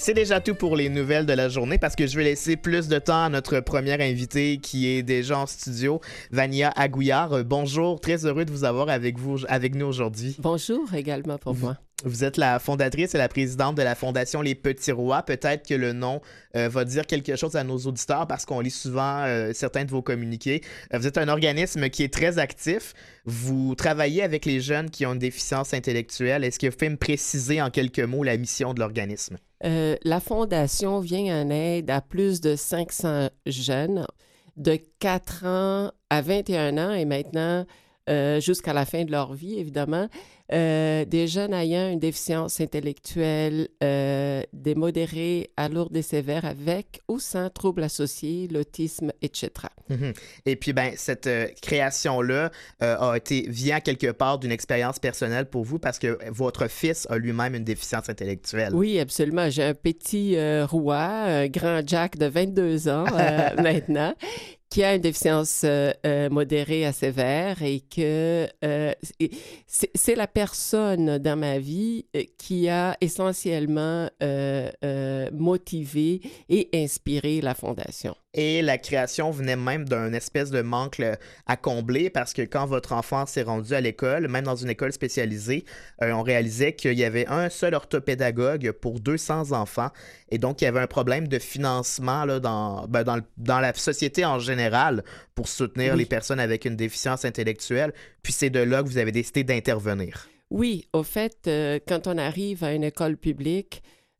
C'est déjà tout pour les nouvelles de la journée parce que je vais laisser plus de temps à notre première invitée qui est déjà en studio, Vania Agouillard. Bonjour, très heureux de vous avoir avec nous aujourd'hui. Bonjour également pour moi. Vous êtes la fondatrice et la présidente de la Fondation Les Petits Rois. Peut-être que le nom va dire quelque chose à nos auditeurs parce qu'on lit souvent certains de vos communiqués. Vous êtes un organisme qui est très actif. Vous travaillez avec les jeunes qui ont une déficience intellectuelle. Est-ce que vous pouvez me préciser en quelques mots la mission de l'organisme? La Fondation vient en aide à plus de 500 jeunes de 4 ans à 21 ans et maintenant jusqu'à la fin de leur vie, évidemment. Des jeunes ayant une déficience intellectuelle, des modérés à lourdes et sévères avec ou sans troubles associés, l'autisme, etc. Et puis, cette création-là vient quelque part d'une expérience personnelle pour vous parce que votre fils a lui-même une déficience intellectuelle. Oui, absolument. J'ai un petit roi, un grand Jack de 22 ans maintenant, qui a une déficience modérée à sévère et que c'est la personne dans ma vie qui a essentiellement motivé et inspiré la Fondation. Et la création venait même d'un espèce de manque à combler parce que quand votre enfant s'est rendu à l'école, même dans une école spécialisée, on réalisait qu'il y avait un seul orthopédagogue pour 200 enfants. Et donc, il y avait un problème de financement là, dans la société en général pour soutenir les personnes avec une déficience intellectuelle. Puis c'est de là que vous avez décidé d'intervenir. Oui, au fait, quand on arrive à une école publique,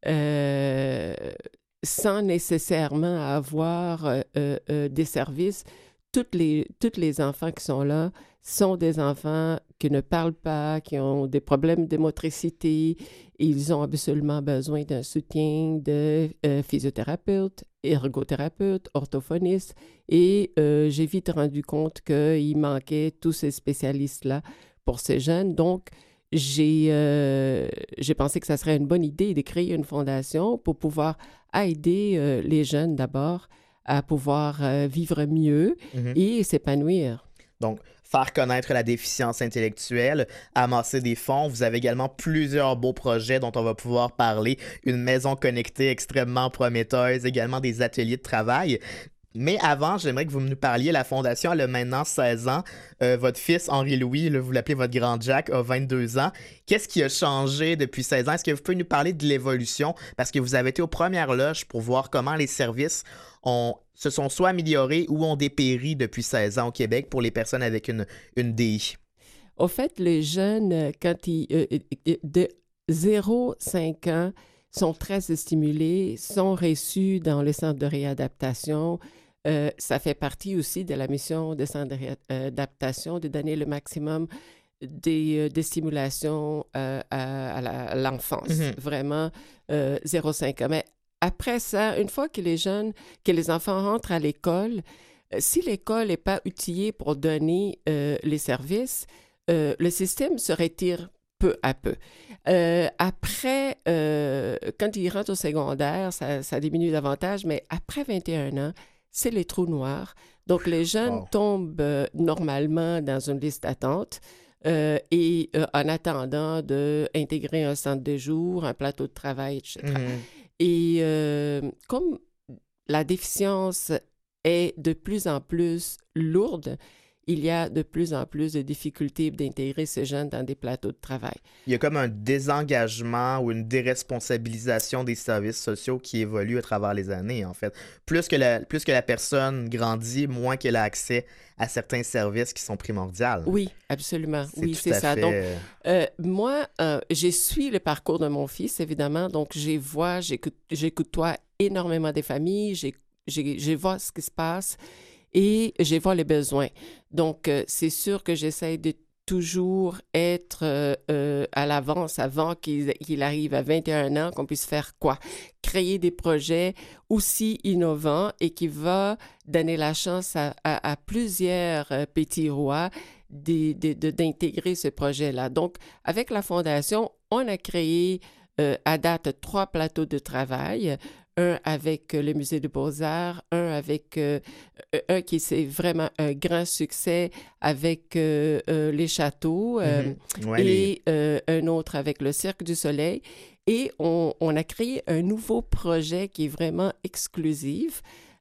sans nécessairement avoir des services, tous les enfants qui sont là sont des enfants qui ne parlent pas, qui ont des problèmes de motricité. Ils ont absolument besoin d'un soutien de physiothérapeute, ergothérapeute, orthophoniste. Et j'ai vite rendu compte qu'il manquait tous ces spécialistes-là pour ces jeunes. Donc, j'ai pensé que ça serait une bonne idée de créer une fondation pour pouvoir aider les jeunes d'abord à pouvoir vivre mieux et s'épanouir. Donc, faire connaître la déficience intellectuelle, amasser des fonds. Vous avez également plusieurs beaux projets dont on va pouvoir parler. Une maison connectée extrêmement prometteuse, également des ateliers de travail. Mais avant, j'aimerais que vous nous parliez. La Fondation, elle a maintenant 16 ans. Votre fils, Henri-Louis, là, vous l'appelez votre grand Jack, a 22 ans. Qu'est-ce qui a changé depuis 16 ans? Est-ce que vous pouvez nous parler de l'évolution? Parce que vous avez été aux premières loges pour voir comment les services se sont soit améliorés ou ont dépéri depuis 16 ans au Québec pour les personnes avec une DI. Au fait, les jeunes, quand de 0-5 ans, sont très stimulés, sont reçus dans les centres de réadaptation. Ça fait partie aussi de la mission des centres de réadaptation de donner le maximum des stimulations à l'enfance. Vraiment, 0-5 ans. Mais après ça, une fois que les enfants rentrent à l'école, si l'école n'est pas outillée pour donner les services, le système se retire peu à peu. Après, quand ils rentrent au secondaire, ça diminue davantage, mais après 21 ans, c'est les trous noirs. Donc, les jeunes tombent normalement dans une liste d'attente et en attendant d'intégrer un centre de jour, un plateau de travail, etc. Et comme la déficience est de plus en plus lourde, il y a de plus en plus de difficultés d'intégrer ces jeunes dans des plateaux de travail. Il y a comme un désengagement ou une déresponsabilisation des services sociaux qui évolue à travers les années, en fait. Plus que la personne grandit, moins qu'elle a accès à certains services qui sont primordiaux. Oui, absolument. C'est ça. Donc, moi, j'ai suivi le parcours de mon fils, évidemment. Donc, j'écoute-toi énormément des familles, je vois ce qui se passe. Et je vois les besoins. Donc, c'est sûr que j'essaie de toujours être à l'avance avant qu'il arrive à 21 ans, qu'on puisse faire quoi? Créer des projets aussi innovants et qui va donner la chance à plusieurs petits rois d'intégrer ce projet-là. Donc, avec la Fondation, on a créé à date 3 plateaux de travail. un avec le Musée des Beaux-Arts, un qui c'est vraiment un grand succès avec les châteaux Ouais, un autre avec le Cirque du Soleil. Et on a créé un nouveau projet qui est vraiment exclusif.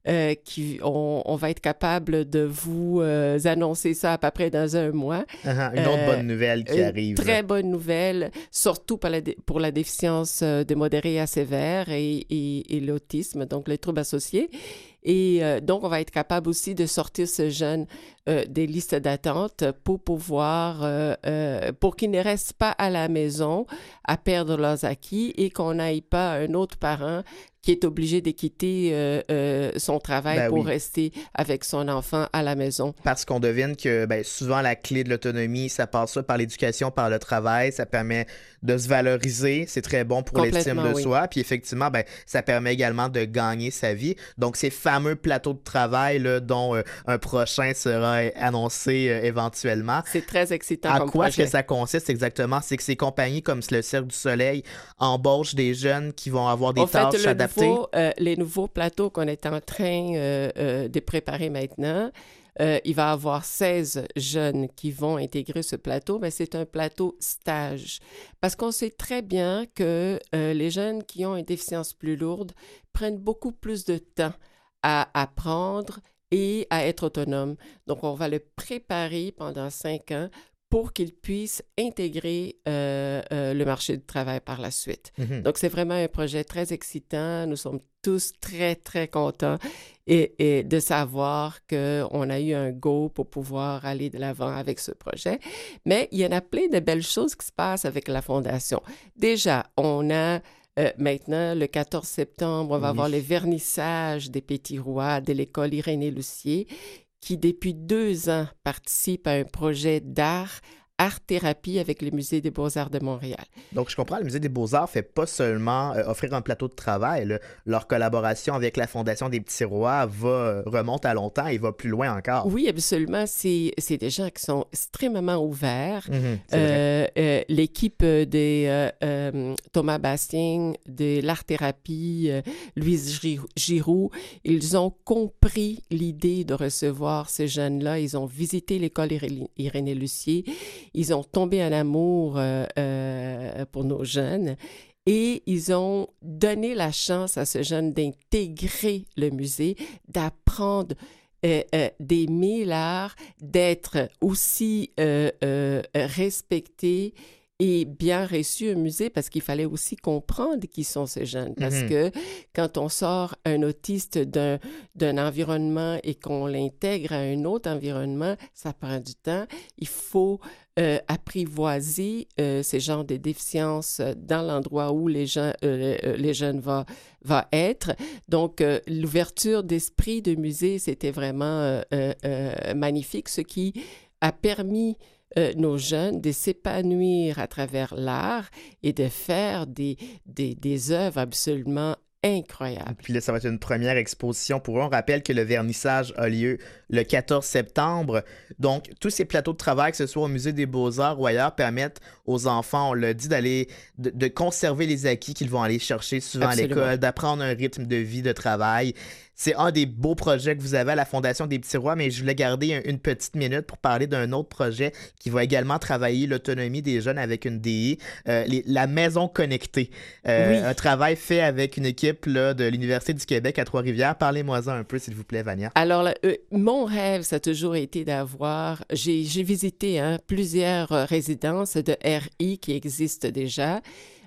On va être capable de vous annoncer ça à peu près dans un mois. une autre bonne nouvelle qui Une arrive. très bonne nouvelle, surtout pour la déficience de modérée à sévère et l'autisme, donc les troubles associés. Et donc, on va être capable aussi de sortir ce jeune des listes d'attente pour pour qu'ils ne restent pas à la maison à perdre leurs acquis et qu'on n'aille pas un autre parent qui est obligé de quitter son travail Ben pour oui. rester avec son enfant à la maison. Parce qu'on devine que ben, souvent la clé de l'autonomie, ça passe ça par l'éducation, par le travail, ça permet de se valoriser, c'est très bon pour l'estime Complètement, de oui. soi, puis effectivement, ben, ça permet également de gagner sa vie. Donc ces fameux plateaux de travail là, dont un prochain sera annoncé éventuellement. C'est très excitant À comme quoi est-ce que projet. ça consiste exactement? C'est que ces compagnies comme le Cirque du Soleil embauchent des jeunes qui vont avoir des En fait, tâches adaptées. les nouveaux plateaux qu'on est en train de préparer maintenant, il va y avoir 16 jeunes qui vont intégrer ce plateau, mais c'est un plateau stage. Parce qu'on sait très bien que les jeunes qui ont une déficience plus lourde prennent beaucoup plus de temps à apprendre et à être autonomes. Donc, on va le préparer pendant 5 ans pour qu'ils puissent intégrer le marché du travail par la suite. Mhm. Donc, c'est vraiment un projet très excitant. Nous sommes tous très, très contents et de savoir qu'on a eu un go pour pouvoir aller de l'avant avec ce projet. Mais il y en a plein de belles choses qui se passent avec la Fondation. Déjà, on a maintenant, le 14 septembre, on va avoir le Oui. vernissage des Petits Rois de l'école Irénée-Lucier qui, depuis 2 ans, participe à un projet art-thérapie avec le Musée des Beaux-Arts de Montréal. Donc, je comprends, le Musée des Beaux-Arts fait pas seulement offrir un plateau de travail. Là. Leur collaboration avec la Fondation des Petits Rois remonte à longtemps et va plus loin encore. Oui, absolument. C'est des gens qui sont extrêmement ouverts. Mhm, c'est vrai. L'équipe de Thomas Bastien, de l'art-thérapie, Louise Giroux, ils ont compris l'idée de recevoir ces jeunes-là. Ils ont visité l'école Irénée-Lucier. Ils ont tombé en amour pour nos jeunes. Et ils ont donné la chance à ce jeune d'intégrer le musée, d'apprendre des 1000 arts, d'être aussi respecté et bien reçu au musée parce qu'il fallait aussi comprendre qui sont ces jeunes. Parce Mhm. que quand on sort un autiste d'un environnement et qu'on l'intègre à un autre environnement, ça prend du temps. Il faut apprivoiser ces genres de déficiences dans l'endroit où les jeunes vont être. Donc, l'ouverture d'esprit de musée, c'était vraiment magnifique, ce qui a permis nos jeunes de s'épanouir à travers l'art et de faire des œuvres absolument incroyables. Puis là, ça va être une première exposition pour eux. On rappelle que le vernissage a lieu le 14 septembre. Donc, tous ces plateaux de travail, que ce soit au Musée des Beaux-Arts ou ailleurs, permettent aux enfants, on l'a dit, de conserver les acquis qu'ils vont aller chercher souvent Absolument. à l'école, d'apprendre un rythme de vie, de travail. C'est un des beaux projets que vous avez à la Fondation des Petits Rois, mais je voulais garder une petite minute pour parler d'un autre projet qui va également travailler l'autonomie des jeunes avec une DI, la maison connectée. Oui. Un travail fait avec une équipe là, de l'Université du Québec à Trois-Rivières. Parlez-moi-en un peu, s'il vous plaît, Vania. Alors, mon rêve, ça a toujours été d'avoir... J'ai visité plusieurs résidences de RI qui existent déjà.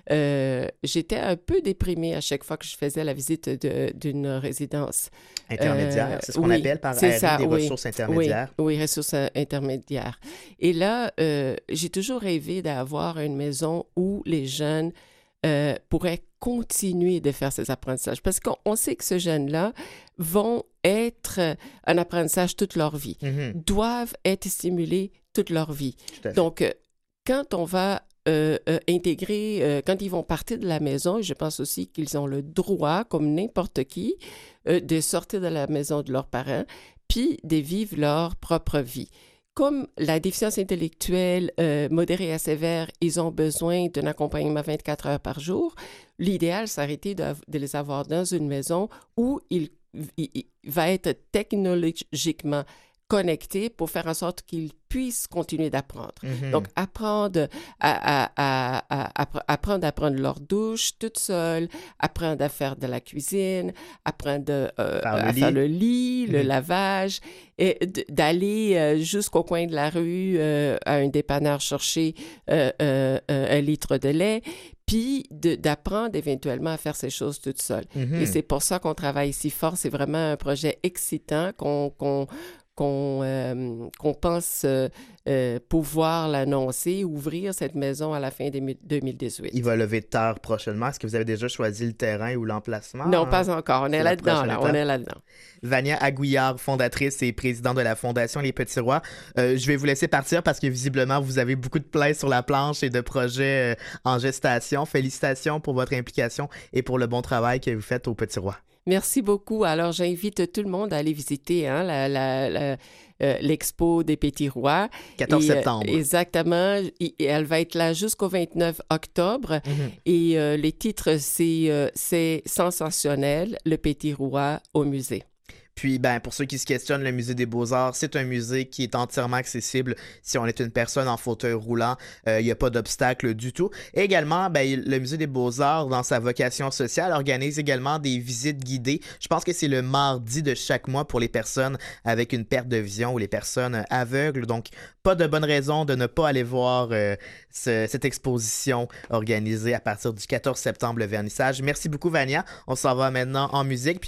J'étais un peu déprimée à chaque fois que je faisais la visite d'une résidence. Intermédiaire, c'est ce qu'on Oui, appelle par c'est RI ça, des oui. ressources Oui, intermédiaires. oui, ressources intermédiaires. Et là, j'ai toujours rêvé d'avoir une maison où les jeunes pourraient continuer de faire ces apprentissages. Parce qu'on sait que ces jeunes-là vont être en apprentissage toute leur vie, Mhm, doivent être stimulés toute leur vie. tout à fait. Donc, quand on va intégrer, quand ils vont partir de la maison, je pense aussi qu'ils ont le droit, comme n'importe qui, de sortir de la maison de leurs parents, puis de vivre leur propre vie. Comme la déficience intellectuelle modérée à sévère, ils ont besoin d'un accompagnement 24 heures par jour. l'idéal, ça aurait été de les avoir dans une maison où il va être technologiquement connecté pour faire en sorte qu'ils puissent continuer d'apprendre. Donc, apprendre à prendre leur douche toute seule, apprendre à faire de la cuisine, apprendre à faire le lit, le lavage, et d'aller jusqu'au coin de la rue à un dépanneur chercher 1 litre de lait, puis d'apprendre éventuellement à faire ces choses toute seule. Et c'est pour ça qu'on travaille si fort. C'est vraiment un projet excitant qu'on pense pouvoir l'annoncer, ouvrir cette maison à la fin de 2018. Il va lever de terre prochainement. Est-ce que vous avez déjà choisi le terrain ou l'emplacement? Non, pas encore. On est là-dedans, on est là-dedans. Vania Aguillard, fondatrice et présidente de la Fondation Les Petits Rois. Je vais vous laisser partir parce que visiblement, vous avez beaucoup de plaies sur la planche et de projets en gestation. Félicitations pour votre implication et pour le bon travail que vous faites aux Petits Rois. Merci beaucoup. Alors, j'invite tout le monde à aller visiter l'expo des Petits Rois. 14 septembre. Exactement. Elle va être là jusqu'au 29 octobre. Et les titres, c'est sensationnel, le Petit Roi au musée. Puis, pour ceux qui se questionnent, le Musée des Beaux-Arts, c'est un musée qui est entièrement accessible si on est une personne en fauteuil roulant. Il n'y a pas d'obstacle du tout. Et également, le Musée des Beaux-Arts, dans sa vocation sociale, organise également des visites guidées. Je pense que c'est le mardi de chaque mois pour les personnes avec une perte de vision ou les personnes aveugles. Donc, pas de bonne raison de ne pas aller voir cette exposition organisée à partir du 14 septembre, le vernissage. Merci beaucoup, Vania. On s'en va maintenant en musique. Puis